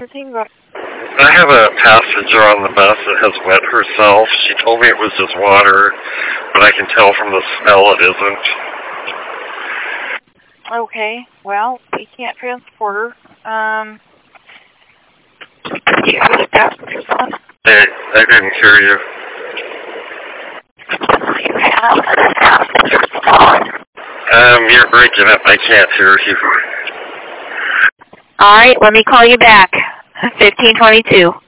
processing. Go. I have a passenger on the bus that has wet herself. She told me it was just water, but I can tell from the smell it isn't. Okay, well, we can't transport her. You have the passenger's on? Hey, I didn't hear you. You have the passenger's on. You're breaking up. I can't hear you. All right, let me call you back. 1522.